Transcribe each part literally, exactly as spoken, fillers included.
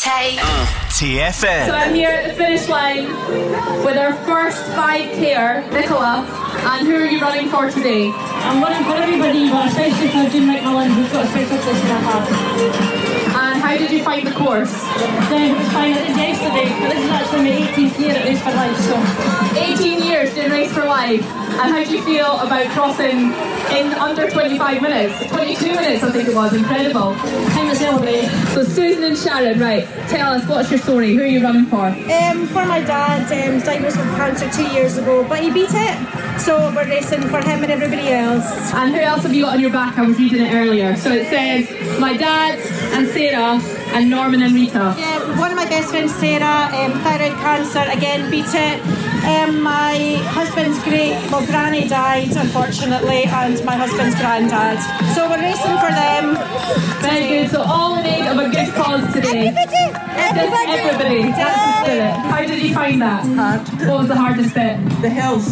Tay. Uh, T F M. So I'm here at the finish line with our first five K-er, Nicola. And who are you running for today? I'm running for everybody, but especially for Jim McMillan, who's got a special place in our heart. And how did you find the course? It was fine. I did yesterday, but this is actually my eighteenth year at Race for Life, so... eighteen years doing Race for Life. And how do you feel about crossing in under twenty-five minutes? twenty-two minutes, I think it was. Incredible. Time to celebrate. So Susan and Sharon, right, tell us, what's your story? Who are you running for? Um, for my dad, um, diagnosed with cancer two years ago, but he beat it. So we're racing for him and everybody else. And who else have you got on your back? I was reading it earlier. So it says, my dad and Sarah and Norman and Rita. Yeah, one of my best friends, Sarah, um, thyroid cancer, again, beat it. Um, my husband's great, well, granny died, unfortunately, and my husband's granddad. So we're racing for them. Very good. So all in aid of a good cause today. Everybody! Everybody! Everybody. That's the spirit. How did you find that? Hard. What was the hardest bit? The hills.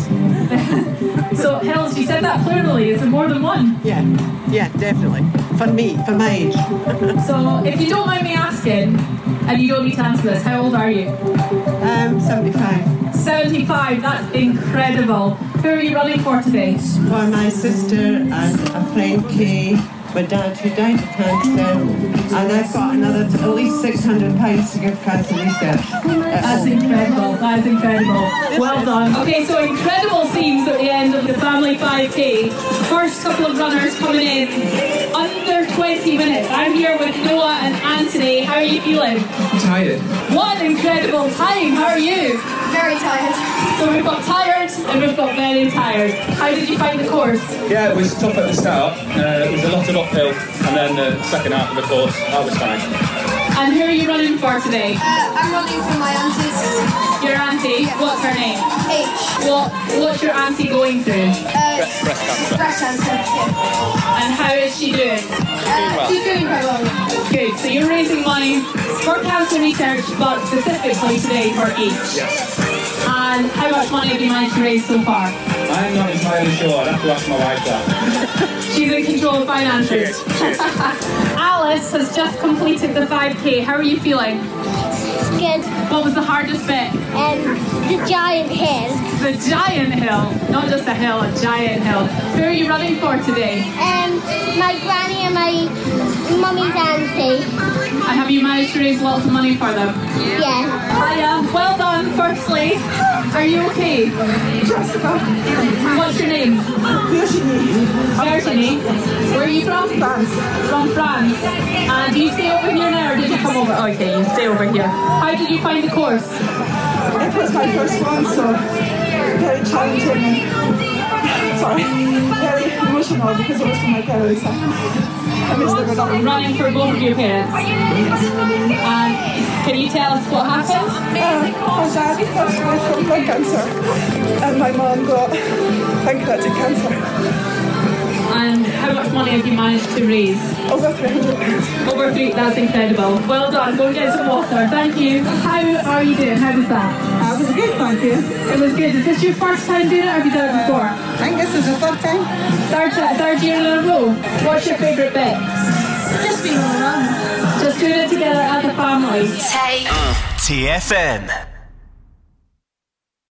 So hills, you said that plurally. Is there more than one? Yeah, yeah, definitely. For me, for my age. So if you don't mind me asking, and you don't need to answer this, how old are you? Um, seventy-five. seventy-five, that's incredible. Who are you running for today? For my sister and a friend Kay, my dad who died of cancer, and I've got another at least six hundred pounds to give cancer research. That's incredible, that's incredible. Well done. Okay, so incredible scenes at the end of the Family five K. First couple of runners coming in under twenty minutes. I'm here with Noah and Anthony. How are you feeling? Tired. What an incredible time. How are you? Very tired. So we've got tired and we've got very tired. How did you find the course? Yeah, it was tough at the start. Uh, it was a lot of uphill, and then the second half of the course, that was fine. And who are you running for today? Uh, I'm running for my auntie's. Your auntie? Yeah. What's her name? H. What What's your auntie going through? Uh, Breast, breast cancer. breast cancer. Yeah. And how is she doing? Uh, she's doing quite well. Good. So you're raising money for cancer research, but specifically today for H. Yes. And how much money have you managed to raise so far? I'm not entirely sure. I'd have to ask my wife that. She's in control of finances. Alice has just completed the five K. How are you feeling? Good. What was the hardest bit? Um, the giant hill. The giant hill. Not just a hill, a giant hill. Who are you running for today? Um, my granny and my mummy's auntie. And have you managed to raise lots of money for them? Yeah. Hiya. Well done, firstly. Are you okay? What's your name? Virginie. Virginie. Where are you from? France. From France. And do you stay over here now or did you come over? Okay, you stay over here. How did you find the course? It was my first one, so very challenging. Sorry, very emotional because it was for my parents. I miss them a lot. Running for both of your parents. And can you tell us what happened? Uh, my dad passed away from blood cancer, and my mom got pancreatic cancer. And how much money have you managed to raise? Over three hundred pounds. Over three, that's incredible. Well done, go and get some water. Thank you. How are you doing? How was that? Uh, it was good, thank you. It was good. Is this your first time doing it or have you done it before? I think this is the third time. Third, ti- third year in a row. What's your favourite bit? Just being all around. Just doing it together as a family. Tay. Uh, T F M.